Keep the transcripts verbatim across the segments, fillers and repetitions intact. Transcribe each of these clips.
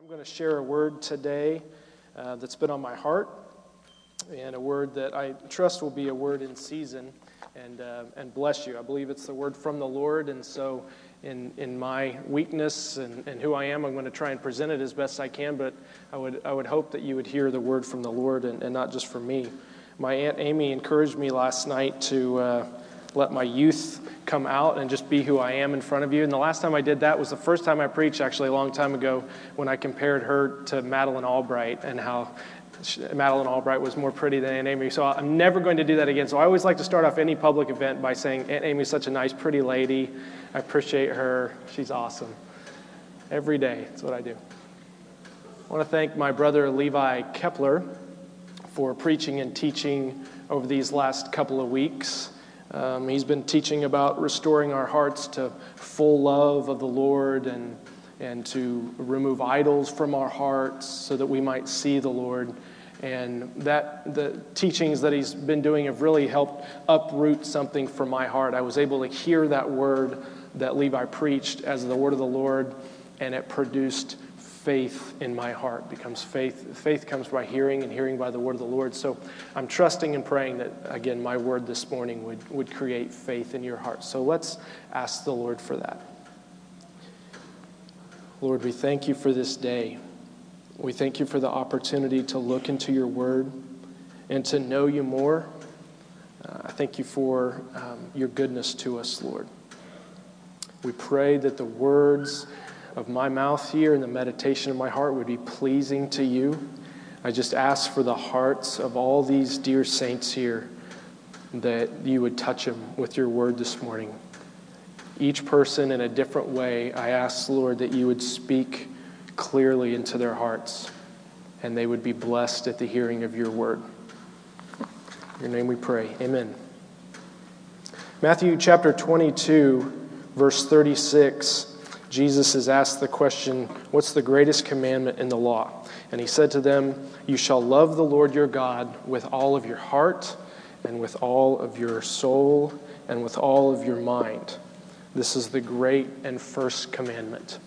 I'm going to share a word today uh, that's been on my heart, and a word that I trust will be a word in season and uh, and bless you. I believe it's the word from the Lord, and so in in my weakness and, and who I am, I'm going to try and present it as best I can, but I would I would hope that you would hear the word from the Lord and, and not just from me. My Aunt Amy encouraged me last night to uh, let my youth come out and just be who I am in front of you. And the last time I did that was the first time I preached, actually a long time ago, when I compared her to Madeleine Albright and how she, Madeleine Albright was more pretty than Aunt Amy. So I'm never going to do that again. So I always like to start off any public event by saying, Aunt Amy's such a nice, pretty lady. I appreciate her. She's awesome. Every day, that's what I do. I want to thank my brother Levi Kepler for preaching and teaching over these last couple of weeks. Um, he's been teaching about restoring our hearts to full love of the Lord and and to remove idols from our hearts so that we might see the Lord. And that the teachings that he's been doing have really helped uproot something from my heart. I was able to hear that word that Levi preached as the word of the Lord, and it produced faith in my heart. Becomes faith. Faith comes by hearing, and hearing by the word of the Lord. So I'm trusting and praying that, again, my word this morning would, would create faith in your heart. So let's ask the Lord for that. Lord, we thank you for this day. We thank you for the opportunity to look into your word and to know you more. Uh, I thank you for um, your goodness to us, Lord. We pray that the words of my mouth here and the meditation of my heart would be pleasing to you. I just ask for the hearts of all these dear saints here that you would touch them with your word this morning. Each person in a different way, I ask, Lord, that you would speak clearly into their hearts and they would be blessed at the hearing of your word. In your name we pray. Amen. Matthew chapter twenty-two, verse thirty-six. Jesus is asked the question, what's the greatest commandment in the law? And he said to them, you shall love the Lord your God with all of your heart and with all of your soul and with all of your mind. This is the great and first commandment.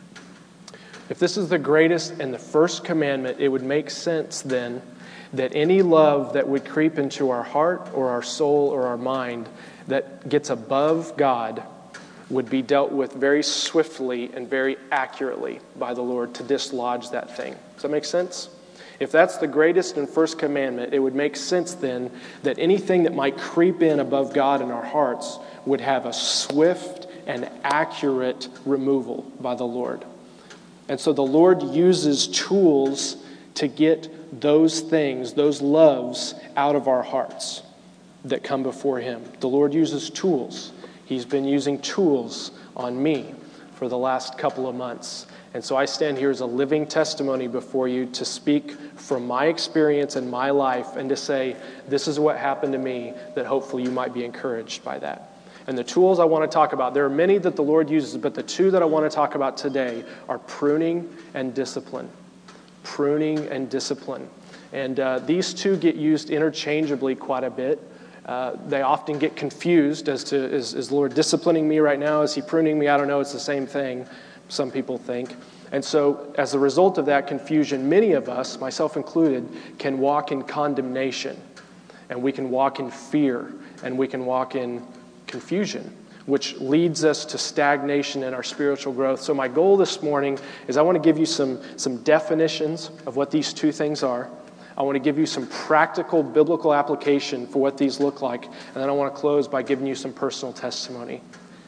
If this is the greatest and the first commandment, it would make sense then that any love that would creep into our heart or our soul or our mind that gets above God would be dealt with very swiftly and very accurately by the Lord to dislodge that thing. Does that make sense? If that's the greatest and first commandment, it would make sense then that anything that might creep in above God in our hearts would have a swift and accurate removal by the Lord. And so the Lord uses tools to get those things, those loves, out of our hearts that come before Him. The Lord uses tools. He's been using tools on me for the last couple of months. And so I stand here as a living testimony before you to speak from my experience and my life and to say, this is what happened to me, that hopefully you might be encouraged by that. And the tools I want to talk about, there are many that the Lord uses, but the two that I want to talk about today are pruning and discipline. Pruning and discipline. And uh, these two get used interchangeably quite a bit. Uh, they often get confused as to, is, is the Lord disciplining me right now? Is He pruning me? I don't know. It's the same thing, some people think. And so as a result of that confusion, many of us, myself included, can walk in condemnation. And we can walk in fear. And we can walk in confusion, which leads us to stagnation in our spiritual growth. So my goal this morning is I want to give you some, some definitions of what these two things are. I want to give you some practical biblical application for what these look like. And then I want to close by giving you some personal testimony.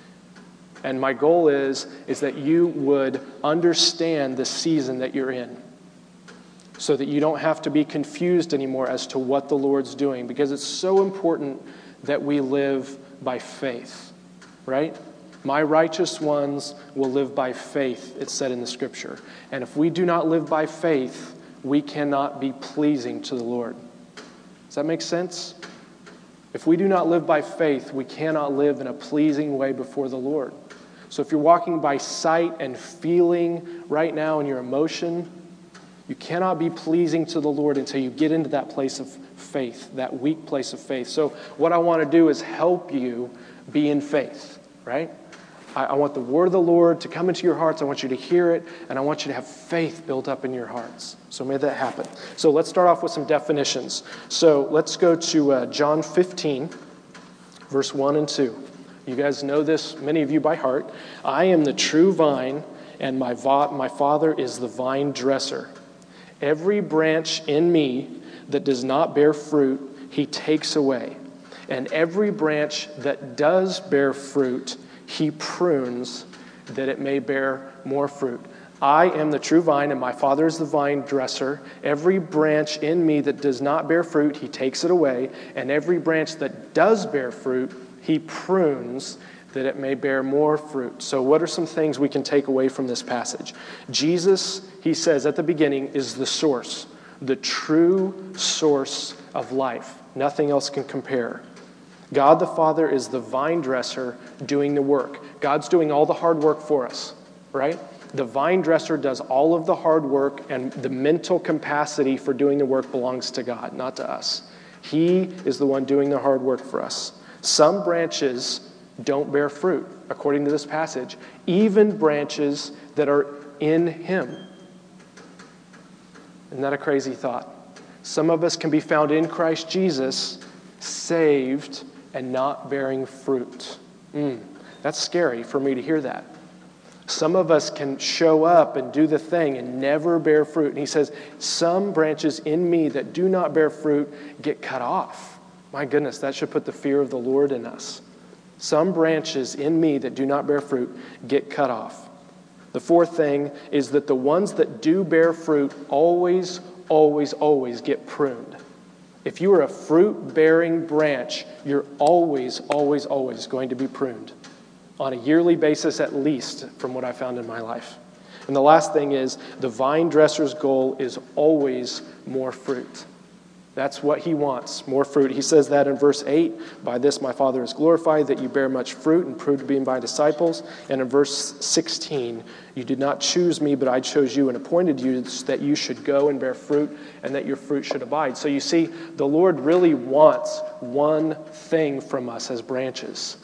And my goal is, is that you would understand the season that you're in so that you don't have to be confused anymore as to what the Lord's doing, because it's so important that we live by faith, right? My righteous ones will live by faith, it's said in the scripture. And if we do not live by faith, we cannot be pleasing to the Lord. Does that make sense? If we do not live by faith, we cannot live in a pleasing way before the Lord. So if you're walking by sight and feeling right now in your emotion, you cannot be pleasing to the Lord until you get into that place of faith, that weak place of faith. So what I want to do is help you be in faith, right? I, I want the word of the Lord to come into your hearts. I want you to hear it, and I want you to have faith built up in your hearts. So may that happen. So let's start off with some definitions. So let's go to uh, John fifteen, verse one and two. You guys know this, many of you by heart. I am the true vine, and my, va- my Father is the vine dresser. Every branch in me that does not bear fruit, he takes away. And every branch that does bear fruit, he prunes, that it may bear more fruit. I am the true vine, and my Father is the vine dresser. Every branch in me that does not bear fruit, he takes it away. And every branch that does bear fruit, he prunes, that it may bear more fruit. So what are some things we can take away from this passage? Jesus, he says at the beginning, is the source, the true source of life. Nothing else can compare. God the Father is the vine dresser doing the work. God's doing all the hard work for us, right? The vine dresser does all of the hard work, and the mental capacity for doing the work belongs to God, not to us. He is the one doing the hard work for us. Some branches don't bear fruit, according to this passage, even branches that are in him. Isn't that a crazy thought? Some of us can be found in Christ Jesus, saved, and not bearing fruit. Mm, that's scary for me to hear that. Some of us can show up and do the thing and never bear fruit. And he says, some branches in me that do not bear fruit get cut off. My goodness, that should put the fear of the Lord in us. Some branches in me that do not bear fruit get cut off. The fourth thing is that the ones that do bear fruit always, always, always get pruned. If you are a fruit-bearing branch, you're always, always, always going to be pruned. On a yearly basis at least, from what I found in my life. And the last thing is, the vine dresser's goal is always more fruit. That's what he wants, more fruit. He says that in verse eight, by this my Father is glorified, that you bear much fruit and prove to be my disciples. And in verse sixteen, you did not choose me, but I chose you and appointed you that you should go and bear fruit and that your fruit should abide. So you see, the Lord really wants one thing from us as branches,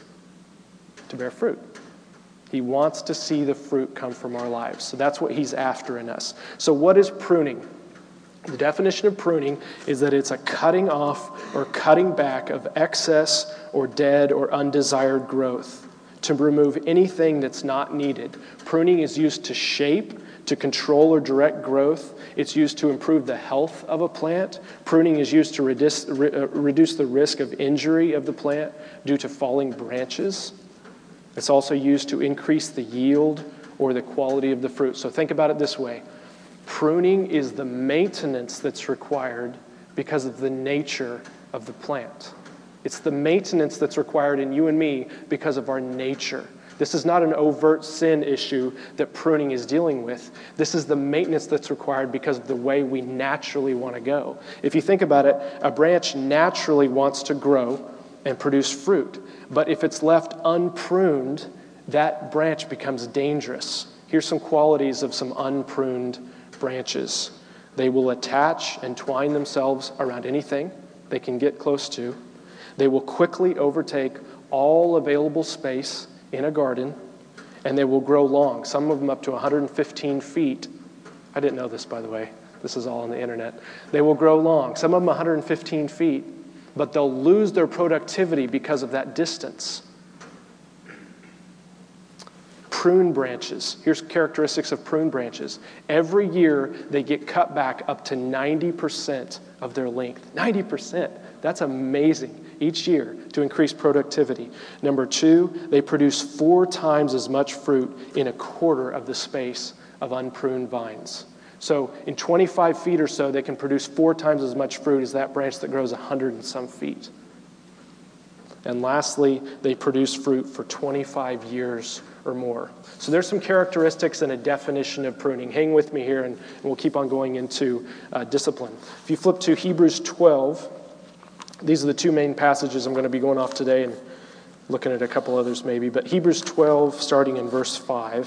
to bear fruit. He wants to see the fruit come from our lives. So that's what he's after in us. So what is pruning? The definition of pruning is that it's a cutting off or cutting back of excess or dead or undesired growth, to remove anything that's not needed. Pruning is used to shape, to control or direct growth. It's used to improve the health of a plant. Pruning is used to reduce, re, uh, reduce the risk of injury of the plant due to falling branches. It's also used to increase the yield or the quality of the fruit. So think about it this way. Pruning is the maintenance that's required because of the nature of the plant. It's the maintenance that's required in you and me because of our nature. This is not an overt sin issue that pruning is dealing with. This is the maintenance that's required because of the way we naturally want to go. If you think about it, a branch naturally wants to grow and produce fruit. But if it's left unpruned, that branch becomes dangerous. Here's some qualities of some unpruned branches. They will attach and twine themselves around anything they can get close to. They will quickly overtake all available space in a garden, and they will grow long, some of them up to one hundred fifteen feet. I didn't know this, by the way. This is all on the internet. They will grow long, some of them one hundred fifteen feet, but they'll lose their productivity because of that distance. Prune branches. Here's characteristics of prune branches. Every year, they get cut back up to ninety percent of their length. ninety percent. That's amazing each year to increase productivity. Number two, they produce four times as much fruit in a quarter of the space of unpruned vines. So in twenty-five feet or so, they can produce four times as much fruit as that branch that grows one hundred and some feet. And lastly, they produce fruit for twenty-five years or more. So there's some characteristics and a definition of pruning. Hang with me here, and, and we'll keep on going into uh, discipline. If you flip to Hebrews twelve, these are the two main passages I'm going to be going off today and looking at a couple others maybe. But Hebrews twelve, starting in verse five.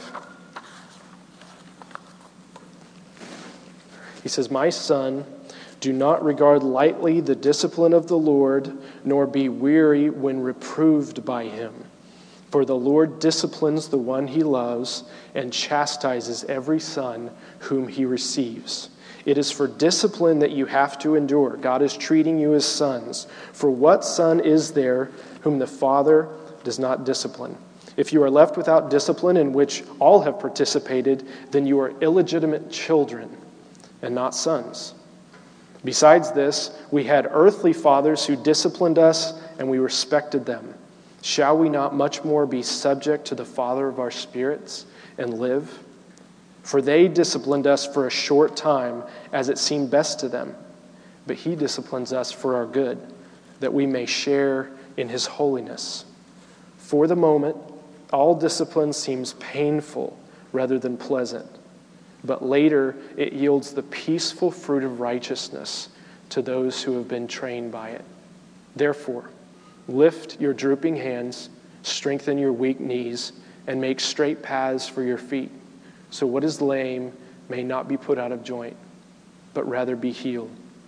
He says, "My son, do not regard lightly the discipline of the Lord, nor be weary when reproved by him. For the Lord disciplines the one he loves and chastises every son whom he receives. It is for discipline that you have to endure. God is treating you as sons. For what son is there whom the Father does not discipline? If you are left without discipline, in which all have participated, then you are illegitimate children and not sons. Besides this, we had earthly fathers who disciplined us, and we respected them. Shall we not much more be subject to the Father of our spirits and live? For they disciplined us for a short time, as it seemed best to them. But he disciplines us for our good, that we may share in his holiness. For the moment, all discipline seems painful rather than pleasant, but later it yields the peaceful fruit of righteousness to those who have been trained by it. Therefore, lift your drooping hands, strengthen your weak knees, and make straight paths for your feet, so what is lame may not be put out of joint, but rather be healed.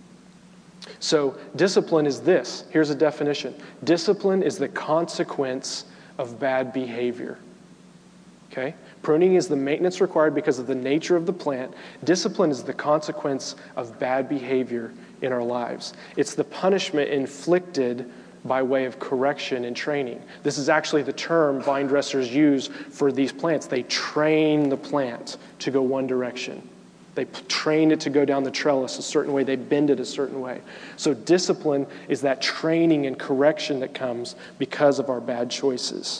So discipline is this. Here's a definition. Discipline is the consequence of bad behavior. Okay? Pruning is the maintenance required because of the nature of the plant. Discipline is the consequence of bad behavior in our lives. It's the punishment inflicted by way of correction and training. This is actually the term vine dressers use for these plants. They train the plant to go one direction. They train it to go down the trellis a certain way. They bend it a certain way. So discipline is that training and correction that comes because of our bad choices.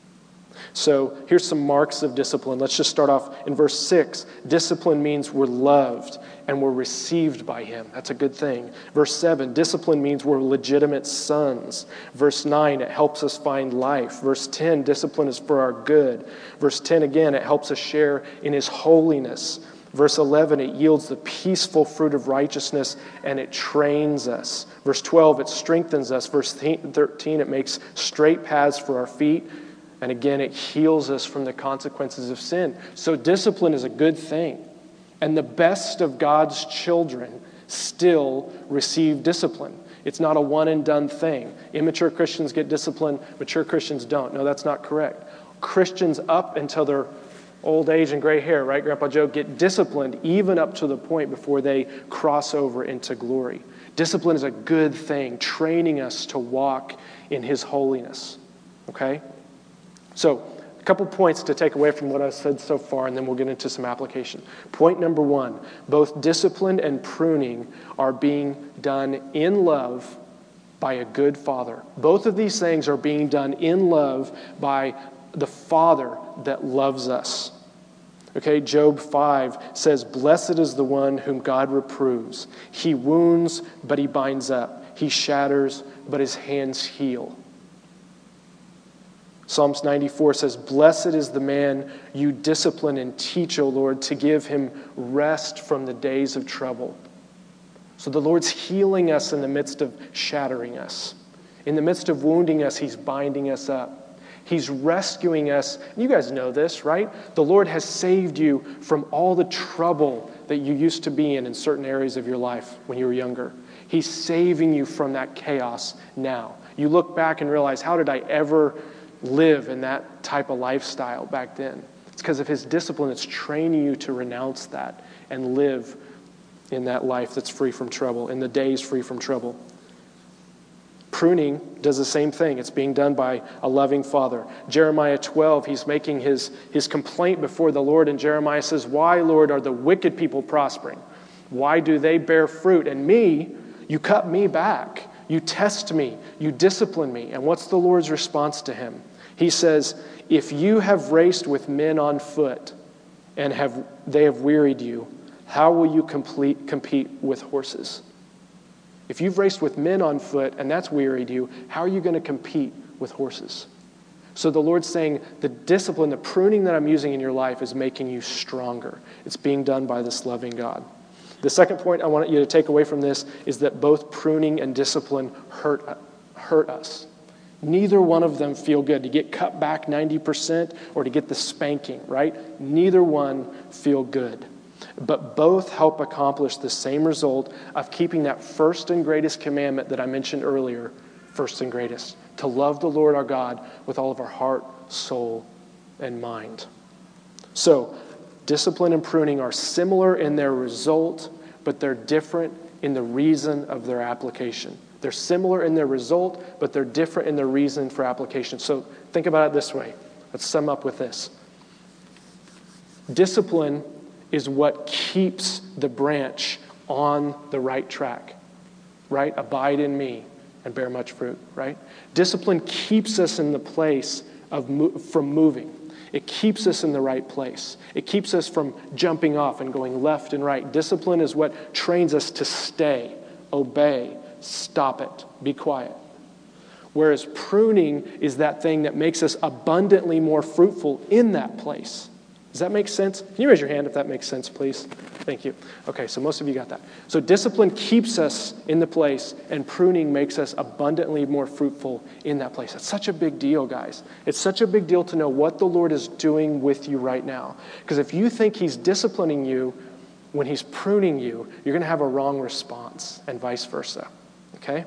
So here's some marks of discipline. Let's just start off in verse six. Discipline means we're loved and we're received by him. That's a good thing. Verse seven, discipline means we're legitimate sons. Verse nine, it helps us find life. Verse ten, discipline is for our good. Verse ten again, it helps us share in his holiness. Verse eleven, it yields the peaceful fruit of righteousness and it trains us. Verse twelve, it strengthens us. Verse thirteen, it makes straight paths for our feet. And again, it heals us from the consequences of sin. So discipline is a good thing. And the best of God's children still receive discipline. It's not a one and done thing. Immature Christians get discipline, mature Christians don't. No, that's not correct. Christians up until their old age and gray hair, right, Grandpa Joe, get disciplined even up to the point before they cross over into glory. Discipline is a good thing, training us to walk in his holiness. Okay? So, a couple points to take away from what I've said so far, and then we'll get into some application. Point number one, both discipline and pruning are being done in love by a good father. Both of these things are being done in love by the Father that loves us. Okay, Job five says, "Blessed is the one whom God reproves. He wounds, but he binds up. He shatters, but his hands heal." Psalms ninety-four says, "Blessed is the man you discipline and teach, O Lord, to give him rest from the days of trouble." So the Lord's healing us in the midst of shattering us. In the midst of wounding us, he's binding us up. He's rescuing us. You guys know this, right? The Lord has saved you from all the trouble that you used to be in in certain areas of your life when you were younger. He's saving you from that chaos now. You look back and realize, how did I ever live in that type of lifestyle back then? It's because of his discipline. It's training you to renounce that and live in that life that's free from trouble, in the days free from trouble. Pruning does the same thing. It's being done by a loving father. Jeremiah twelve, he's making his, his complaint before the Lord, and Jeremiah says, "Why, Lord, are the wicked people prospering? Why do they bear fruit? And me, you cut me back. You test me. You discipline me." And what's the Lord's response to him? He says, "If you have raced with men on foot and have they have wearied you, how will you complete, compete with horses?" If you've raced with men on foot and that's wearied you, how are you going to compete with horses? So the Lord's saying the discipline, the pruning that I'm using in your life is making you stronger. It's being done by this loving God. The second point I want you to take away from this is that both pruning and discipline hurt, hurt us. Neither one of them feel good. To get cut back ninety percent or to get the spanking, right? Neither one feel good. But both help accomplish the same result of keeping that first and greatest commandment that I mentioned earlier, first and greatest. to love the Lord our God with all of our heart, soul, and mind. So, discipline and pruning are similar in their result, but they're different in the reason of their application. They're similar in their result, but they're different in their reason for application. So think about it this way. Let's sum up with this. Discipline is what keeps the branch on the right track, right? Abide in me and bear much fruit, right? Discipline keeps us in the place of mo- from moving. It keeps us in the right place. It keeps us from jumping off and going left and right. Discipline is what trains us to stay, obey, stop it, be quiet. Whereas pruning is that thing that makes us abundantly more fruitful in that place. Does that make sense? Can you raise your hand if that makes sense, please? Thank you. Okay, so most of you got that. So discipline keeps us in the place, and pruning makes us abundantly more fruitful in that place. It's such a big deal, guys. It's such a big deal to know what the Lord is doing with you right now. Because if you think he's disciplining you when he's pruning you, you're going to have a wrong response, and vice versa. Okay?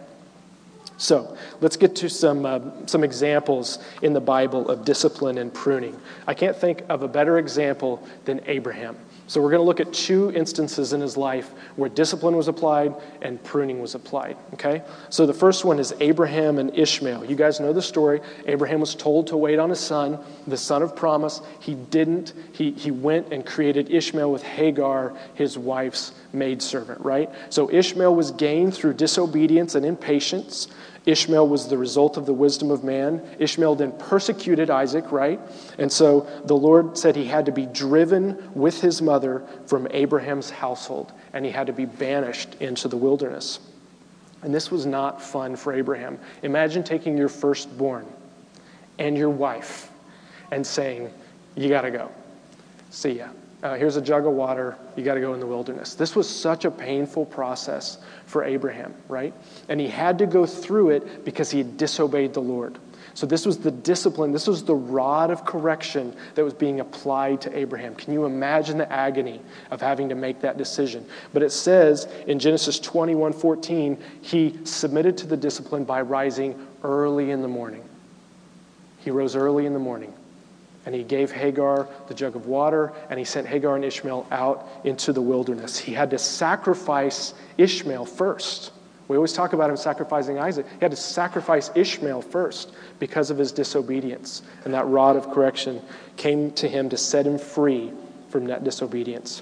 So let's get to some uh, some examples in the Bible of discipline and pruning. I can't think of a better example than Abraham. So we're going to look at two instances in his life where discipline was applied and pruning was applied. Okay? So the first one is Abraham and Ishmael. You guys know the story. Abraham was told to wait on his son, the son of promise. He didn't. He, he went and created Ishmael with Hagar, his wife's maidservant, right? So Ishmael was gained through disobedience and impatience. Ishmael was the result of the wisdom of man. Ishmael then persecuted Isaac, right? And so the Lord said he had to be driven with his mother from Abraham's household, and he had to be banished into the wilderness. And this was not fun for Abraham. Imagine taking your firstborn and your wife and saying, you got to go. See ya. Uh, here's a jug of water. You got to go in the wilderness. This was such a painful process for Abraham, right? And he had to go through it because he had disobeyed the Lord. So this was the discipline. This was the rod of correction that was being applied to Abraham. Can you imagine the agony of having to make that decision? But it says in Genesis twenty-one fourteen, he submitted to the discipline by rising early in the morning. He rose early in the morning. And he gave Hagar the jug of water, and he sent Hagar and Ishmael out into the wilderness. He had to sacrifice Ishmael first. We always talk about him sacrificing Isaac. He had to sacrifice Ishmael first because of his disobedience. And that rod of correction came to him to set him free from that disobedience,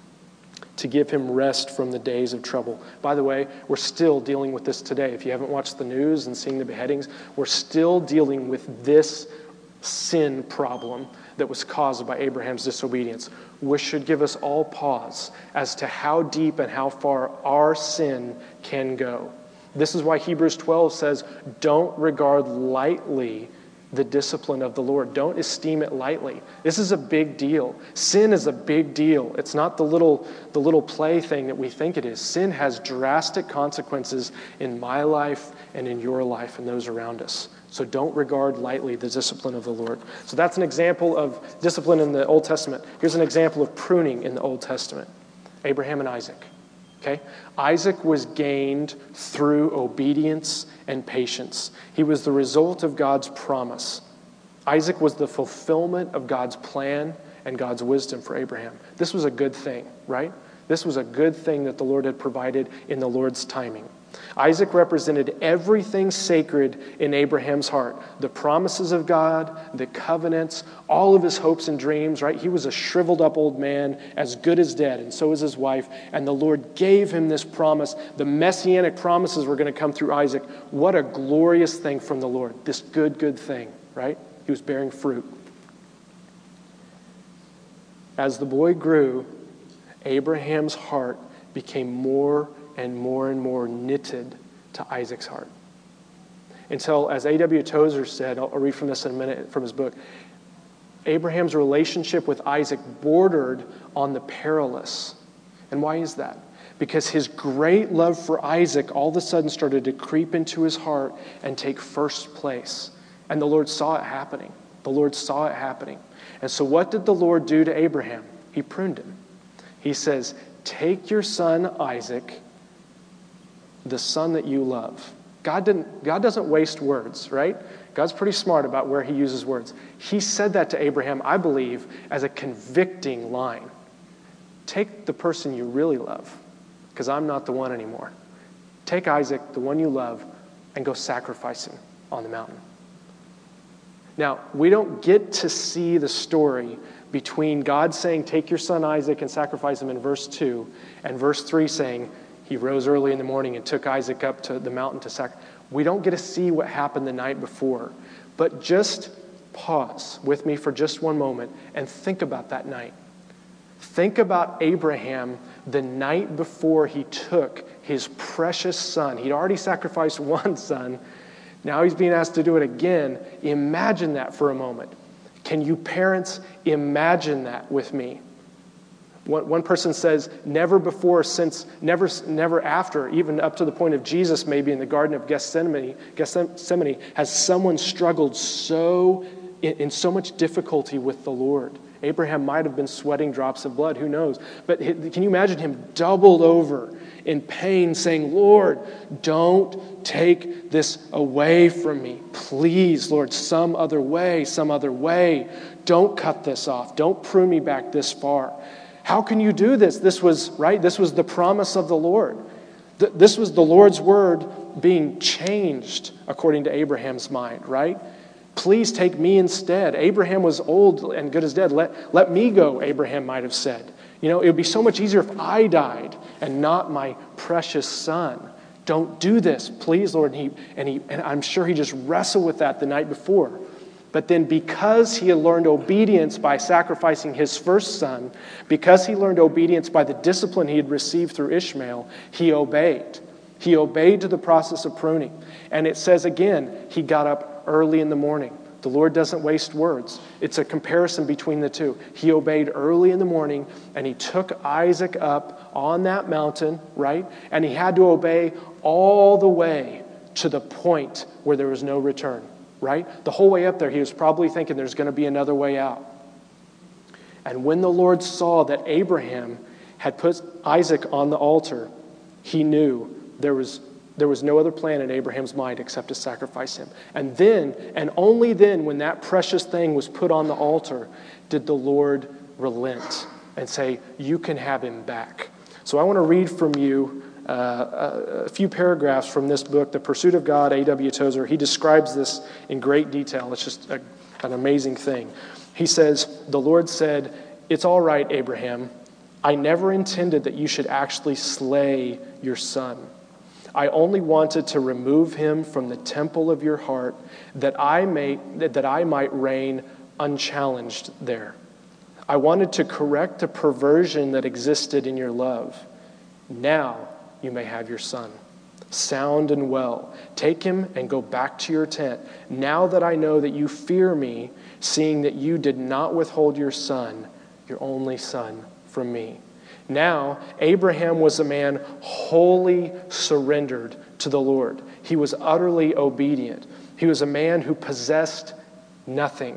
to give him rest from the days of trouble. By the way, we're still dealing with this today. If you haven't watched the news and seen the beheadings, we're still dealing with this sin problem that was caused by Abraham's disobedience, which should give us all pause as to how deep and how far our sin can go. This is why Hebrews twelve says, don't regard lightly the discipline of the Lord. Don't esteem it lightly. This is a big deal. Sin is a big deal. It's not the little, the little play thing that we think it is. Sin has drastic consequences in my life and in your life and those around us. So don't regard lightly the discipline of the Lord. So that's an example of discipline in the Old Testament. Here's an example of pruning in the Old Testament. Abraham and Isaac. Okay? Isaac was gained through obedience and patience. He was the result of God's promise. Isaac was the fulfillment of God's plan and God's wisdom for Abraham. This was a good thing, right? This was a good thing that the Lord had provided in the Lord's timing. Isaac represented everything sacred in Abraham's heart. The promises of God, the covenants, all of his hopes and dreams, right? He was a shriveled up old man, as good as dead, and so was his wife. And the Lord gave him this promise. The messianic promises were going to come through Isaac. What a glorious thing from the Lord. This good, good thing, right? He was bearing fruit. As the boy grew, Abraham's heart became more and more and more knitted to Isaac's heart. Until, as A W Tozer said, I'll read from this in a minute from his book, Abraham's relationship with Isaac bordered on the perilous. And why is that? Because his great love for Isaac all of a sudden started to creep into his heart and take first place. And the Lord saw it happening. The Lord saw it happening. And so what did the Lord do to Abraham? He pruned him. He says, take your son Isaac, the son that you love, God didn't. God doesn't waste words, right? God's pretty smart about where he uses words. He said that to Abraham, I believe, as a convicting line. Take the person you really love, because I'm not the one anymore. Take Isaac, the one you love, and go sacrifice him on the mountain. Now, we don't get to see the story between God saying, take your son Isaac and sacrifice him in verse two, and verse three saying, he rose early in the morning and took Isaac up to the mountain to sacrifice. We don't get to see what happened the night before. But just pause with me for just one moment and think about that night. Think about Abraham the night before he took his precious son. He'd already sacrificed one son. Now he's being asked to do it again. Imagine that for a moment. Can you parents imagine that with me? One, one person says, never before, since, never, never after, even up to the point of Jesus maybe in the Garden of Gethsemane, Gethsemane has someone struggled so in, in so much difficulty with the Lord. Abraham might have been sweating drops of blood, who knows? But can you imagine him doubled over in pain saying, Lord, don't take this away from me. Please, Lord, some other way, some other way. Don't cut this off. Don't prune me back this far. How can you do this? This was, right, this was the promise of the Lord. This was the Lord's word being changed according to Abraham's mind, right? Please take me instead. Abraham was old and good as dead. Let, let me go, Abraham might have said. You know, it would be so much easier if I died and not my precious son. Don't do this, please, Lord. And, he, and, he, and I'm sure he just wrestled with that the night before. But then because he had learned obedience by sacrificing his first son, because he learned obedience by the discipline he had received through Ishmael, he obeyed. He obeyed to the process of pruning. And it says again, he got up early in the morning. The Lord doesn't waste words. It's a comparison between the two. He obeyed early in the morning, and he took Isaac up on that mountain, right? And he had to obey all the way to the point where there was no return. Right? The whole way up there, he was probably thinking there's going to be another way out. And when the Lord saw that Abraham had put Isaac on the altar, he knew there was, there was no other plan in Abraham's mind except to sacrifice him. And then, and only then, when that precious thing was put on the altar, did the Lord relent and say, you can have him back. So I want to read from you Uh, a, a few paragraphs from this book, The Pursuit of God, A W Tozer. He describes this in great detail. It's just a, an amazing thing. He says, the Lord said, it's all right, Abraham. I never intended that you should actually slay your son. I only wanted to remove him from the temple of your heart that I may, that I might reign unchallenged there. I wanted to correct a perversion that existed in your love. Now you may have your son, sound and well. Take him and go back to your tent. Now that I know that you fear me, seeing that you did not withhold your son, your only son, from me. Now, Abraham was a man wholly surrendered to the Lord. He was utterly obedient. He was a man who possessed nothing.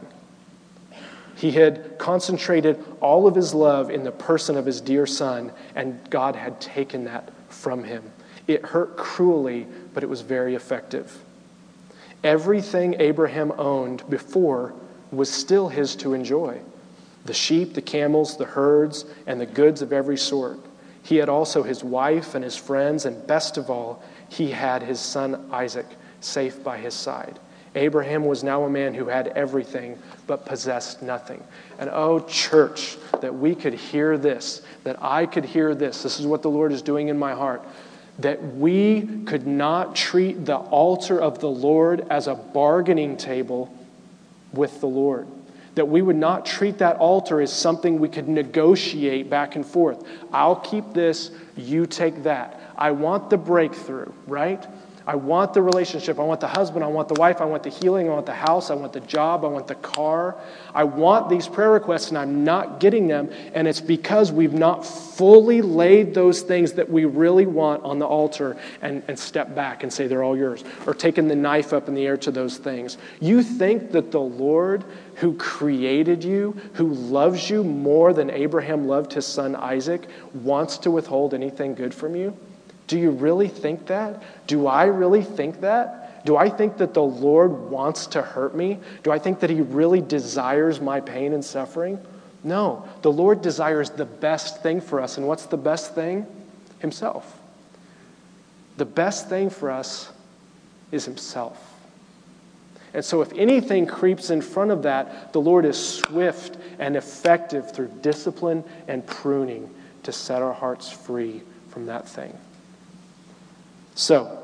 He had concentrated all of his love in the person of his dear son, and God had taken that from him. It hurt cruelly, but it was very effective. Everything Abraham owned before was still his to enjoy. The sheep, the camels, the herds, and the goods of every sort. He had also his wife and his friends, and best of all, he had his son Isaac safe by his side. Abraham was now a man who had everything but possessed nothing. And oh, church, that we could hear this, that I could hear this. This is what the Lord is doing in my heart. That we could not treat the altar of the Lord as a bargaining table with the Lord. That we would not treat that altar as something we could negotiate back and forth. I'll keep this, you take that. I want the breakthrough, right? I want the relationship. I want the husband. I want the wife. I want the healing. I want the house. I want the job. I want the car. I want these prayer requests, and I'm not getting them. And it's because we've not fully laid those things that we really want on the altar and, and step back and say they're all yours, or taken the knife up in the air to those things. You think that the Lord who created you, who loves you more than Abraham loved his son Isaac, wants to withhold anything good from you? Do you really think that? Do I really think that? Do I think that the Lord wants to hurt me? Do I think that he really desires my pain and suffering? No. The Lord desires the best thing for us. And what's the best thing? Himself. The best thing for us is himself. And so if anything creeps in front of that, the Lord is swift and effective through discipline and pruning to set our hearts free from that thing. So,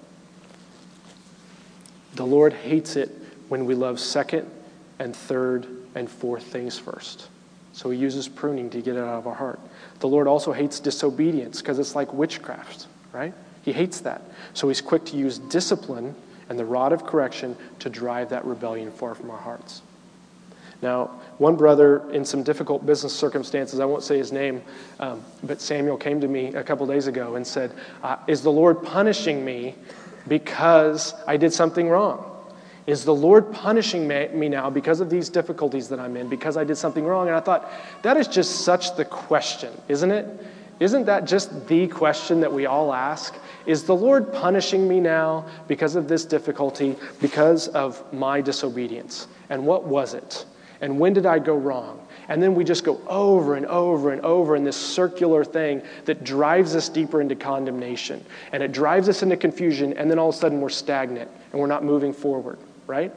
the Lord hates it when we love second and third and fourth things first. So he uses pruning to get it out of our heart. The Lord also hates disobedience because it's like witchcraft, right? He hates that. So he's quick to use discipline and the rod of correction to drive that rebellion far from our hearts. Now, one brother in some difficult business circumstances, I won't say his name, um, but Samuel came to me a couple days ago and said, uh, is the Lord punishing me because I did something wrong? Is the Lord punishing me now because of these difficulties that I'm in, because I did something wrong? And I thought, that is just such the question, isn't it? Isn't that just the question that we all ask? Is the Lord punishing me now because of this difficulty, because of my disobedience? And what was it? And when did I go wrong? And then we just go over and over and over in this circular thing that drives us deeper into condemnation. And it drives us into confusion, and then all of a sudden we're stagnant and we're not moving forward, right?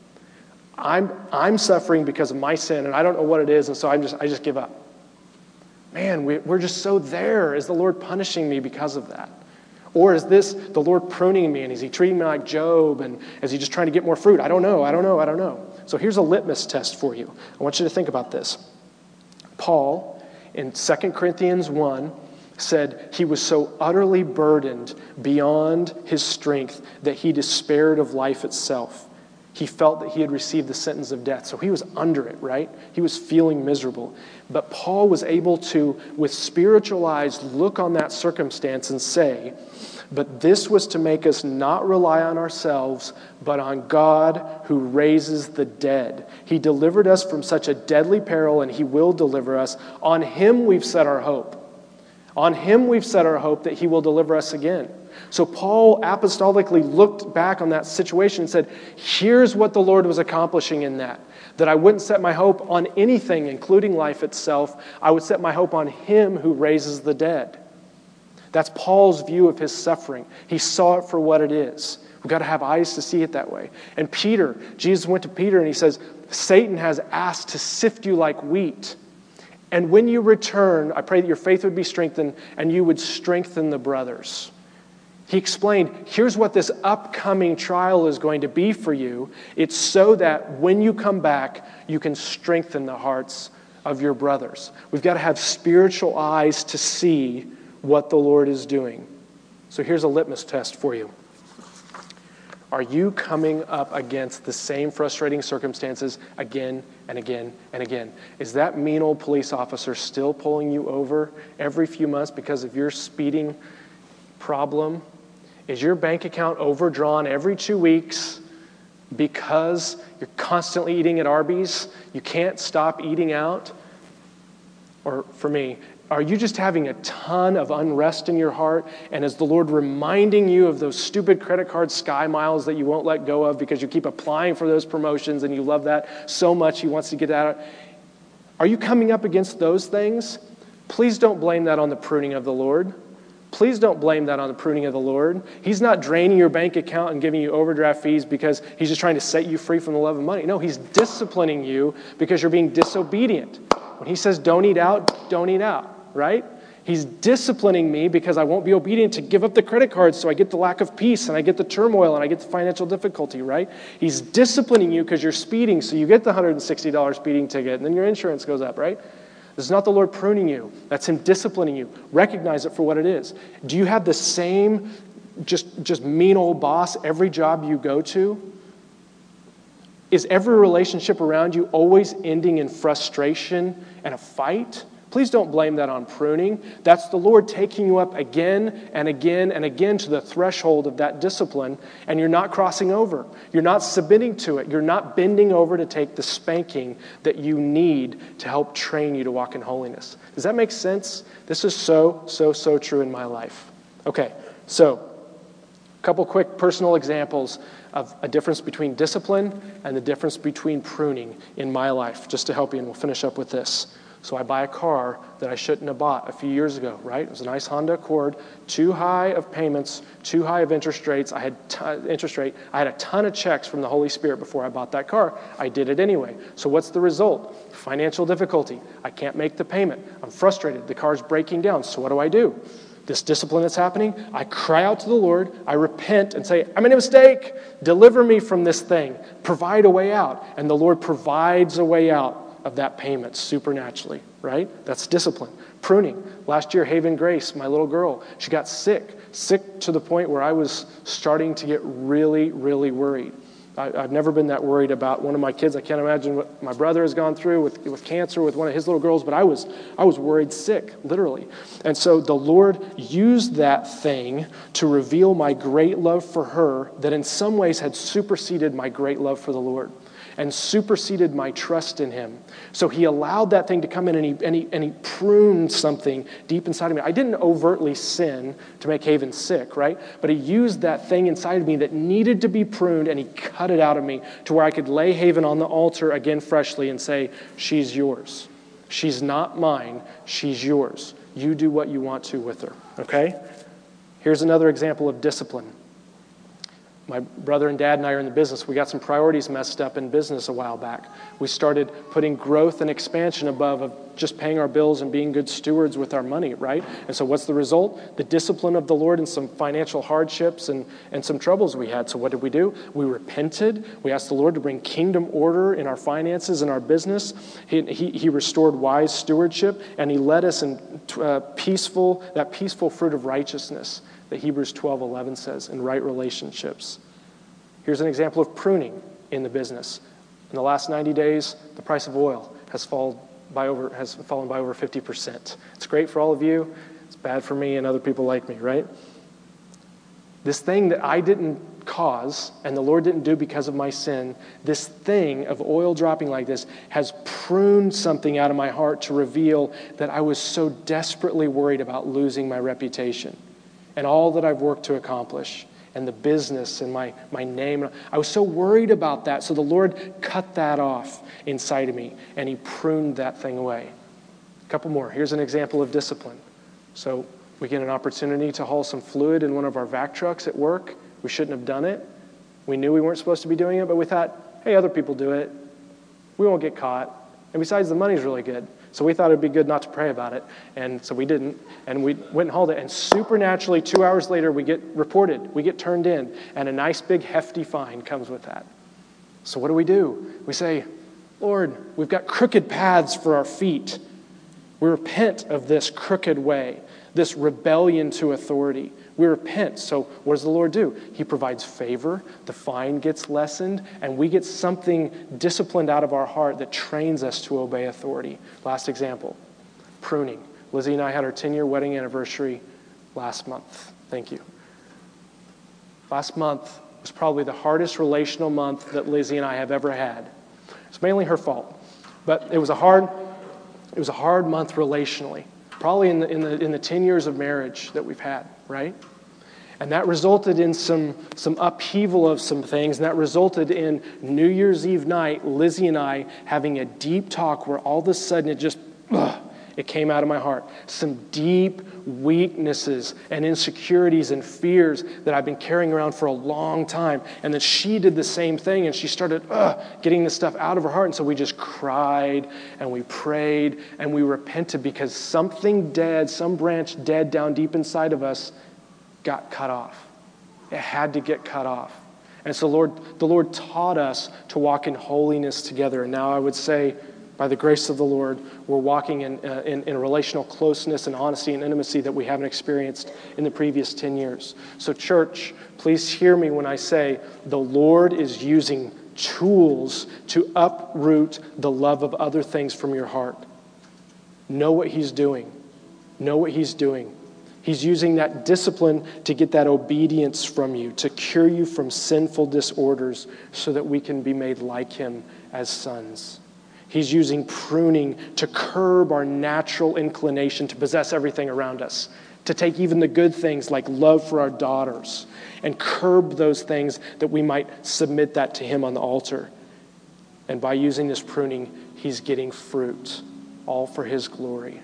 I'm I'm suffering because of my sin, and I don't know what it is, and so I'm just I just give up. Man, we, we're just so there. Is the Lord punishing me because of that? Or is this the Lord pruning me, and is he treating me like Job, and is he just trying to get more fruit? I don't know, I don't know, I don't know. So here's a litmus test for you. I want you to think about this. Paul, in Second Corinthians one, said he was so utterly burdened beyond his strength that he despaired of life itself. He felt that he had received the sentence of death. So he was under it, right? He was feeling miserable. But Paul was able to, with spiritual eyes, look on that circumstance and say, but this was to make us not rely on ourselves, but on God who raises the dead. He delivered us from such a deadly peril, and he will deliver us. On him we've set our hope. On him we've set our hope that he will deliver us again. So Paul apostolically looked back on that situation and said, here's what the Lord was accomplishing in that. That I wouldn't set my hope on anything, including life itself. I would set my hope on him who raises the dead. That's Paul's view of his suffering. He saw it for what it is. We've got to have eyes to see it that way. And Peter, Jesus went to Peter and he says, Satan has asked to sift you like wheat. And when you return, I pray that your faith would be strengthened and you would strengthen the brothers. He explained, here's what this upcoming trial is going to be for you. It's so that when you come back, you can strengthen the hearts of your brothers. We've got to have spiritual eyes to see what the Lord is doing. So here's a litmus test for you. Are you coming up against the same frustrating circumstances again and again and again? Is that mean old police officer still pulling you over every few months because of your speeding problem? Is your bank account overdrawn every two weeks because you're constantly eating at Arby's? You can't stop eating out? Or for me, are you just having a ton of unrest in your heart? And is the Lord reminding you of those stupid credit card sky miles that you won't let go of because you keep applying for those promotions and you love that so much he wants to get out of it? Are you coming up against those things? Please don't blame that on the pruning of the Lord. Please don't blame that on the pruning of the Lord. He's not draining your bank account and giving you overdraft fees because he's just trying to set you free from the love of money. No, he's disciplining you because you're being disobedient. When he says don't eat out, don't eat out, right? He's disciplining me because I won't be obedient to give up the credit cards, so I get the lack of peace and I get the turmoil and I get the financial difficulty, right? He's disciplining you because you're speeding, so you get the one hundred sixty dollars speeding ticket and then your insurance goes up, right? This is not the Lord pruning you. That's him disciplining you. Recognize it for what it is. Do you have the same just, just mean old boss every job you go to? Is every relationship around you always ending in frustration and a fight? Please don't blame that on pruning. That's the Lord taking you up again and again and again to the threshold of that discipline, and you're not crossing over. You're not submitting to it. You're not bending over to take the spanking that you need to help train you to walk in holiness. Does that make sense? This is so, so, so true in my life. Okay, so a couple quick personal examples of a difference between discipline and the difference between pruning in my life, just to help you, and we'll finish up with this. So I buy a car that I shouldn't have bought a few years ago, right? It was a nice Honda Accord, too high of payments, too high of interest rates. I had t- interest rate. I had a ton of checks from the Holy Spirit before I bought that car. I did it anyway. So what's the result? Financial difficulty. I can't make the payment. I'm frustrated. The car's breaking down. So what do I do? This discipline that's happening, I cry out to the Lord, I repent and say, I made a mistake. Deliver me from this thing. Provide a way out. And the Lord provides a way out of that payment supernaturally, right? That's discipline. Pruning. Last year, Haven Grace, my little girl, she got sick, sick to the point where I was starting to get really, really worried. I, I've never been that worried about one of my kids. I can't imagine what my brother has gone through with, with cancer with one of his little girls, but I was I was worried sick, literally. And so the Lord used that thing to reveal my great love for her that in some ways had superseded my great love for the Lord and superseded my trust in him. So he allowed that thing to come in and he, and he, and he pruned something deep inside of me. I didn't overtly sin to make Haven sick, right? But he used that thing inside of me that needed to be pruned and he cut it out of me to where I could lay Haven on the altar again freshly and say, she's yours. She's not mine. She's yours. You do what you want to with her, okay? Here's another example of discipline. My brother and dad and I are in the business. We got some priorities messed up in business a while back. We started putting growth and expansion above of just paying our bills and being good stewards with our money, right? And so what's the result? The discipline of the Lord and some financial hardships and, and some troubles we had. So what did we do? We repented. We asked the Lord to bring kingdom order in our finances and our business. He, he, he restored wise stewardship, and he led us in uh, peaceful, that peaceful fruit of righteousness that Hebrews twelve eleven says, in right relationships. Here's an example of pruning in the business. In the last ninety days, the price of oil has fallen by over has fallen by over fifty percent. It's great for all of you. It's bad for me and other people like me, right? This thing that I didn't cause and the Lord didn't do because of my sin, this thing of oil dropping like this has pruned something out of my heart to reveal that I was so desperately worried about losing my reputation and all that I've worked to accomplish, and the business and my, my name. I was so worried about that, so the Lord cut that off inside of me, and he pruned that thing away. A couple more. Here's an example of discipline. So we get an opportunity to haul some fluid in one of our vac trucks at work. We shouldn't have done it. We knew we weren't supposed to be doing it, but we thought, hey, other people do it. We won't get caught. And besides, the money's really good. So we thought it'd be good not to pray about it. And so we didn't. And we went and hauled it. And supernaturally, two hours later, we get reported. We get turned in. And a nice big hefty fine comes with that. So what do we do? We say, Lord, we've got crooked paths for our feet. We repent of this crooked way, this rebellion to authority. We repent. So what does the Lord do? He provides favor. The fine gets lessened. And we get something disciplined out of our heart that trains us to obey authority. Last example, pruning. Lizzie and I had our ten-year wedding anniversary last month. Thank you. Last month was probably the hardest relational month that Lizzie and I have ever had. It's mainly her fault. But it was a hard, it was a hard month relationally. Probably in the, in the in the ten years of marriage that we've had, right? And that resulted in some, some upheaval of some things, and that resulted in New Year's Eve night, Lizzie and I having a deep talk where all of a sudden it just, ugh, it came out of my heart. Some deep weaknesses and insecurities and fears that I've been carrying around for a long time. And then she did the same thing, and she started uh, getting this stuff out of her heart. And so we just cried, and we prayed, and we repented because something dead, some branch dead down deep inside of us got cut off. It had to get cut off. And so Lord, the Lord taught us to walk in holiness together. And now I would say, by the grace of the Lord, we're walking in, uh, in, in a relational closeness and honesty and intimacy that we haven't experienced in the previous ten years. So church, please hear me when I say the Lord is using tools to uproot the love of other things from your heart. Know what he's doing. Know what he's doing. He's using that discipline to get that obedience from you, to cure you from sinful disorders so that we can be made like him as sons. He's using pruning to curb our natural inclination to possess everything around us, to take even the good things like love for our daughters and curb those things that we might submit that to him on the altar. And by using this pruning, he's getting fruit, all for his glory.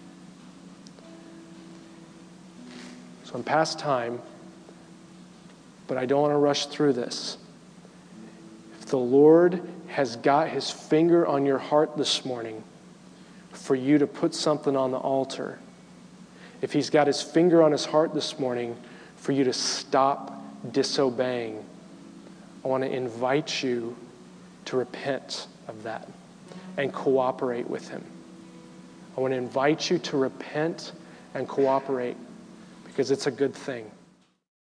So I'm past time, but I don't want to rush through this. If the Lord has got his finger on your heart this morning for you to put something on the altar, if he's got his finger on his heart this morning for you to stop disobeying, I want to invite you to repent of that and cooperate with him. I want to invite you to repent and cooperate because it's a good thing.